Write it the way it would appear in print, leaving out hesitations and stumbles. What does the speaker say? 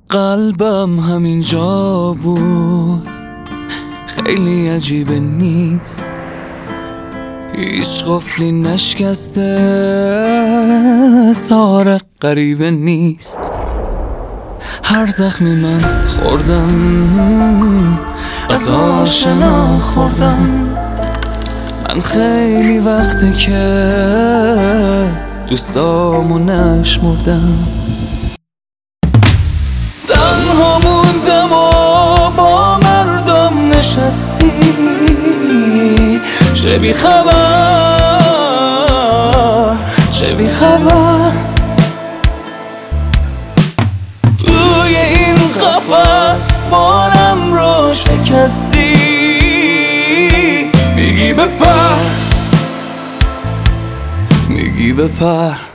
قلبم همینجا بود، خیلی عجیبه نیست، هیچ قفلی نشکسته، سارق غریبه نیست. هر زخمی من خوردم، از آشنا خوردم. من خیلی وقته که دوستامو نشمردم، تنها موندم و با مردم نشستی، چه بی خبر چه بی خبر. توی این قفس بالم رو شکستی، میگی بپر میگی بپر.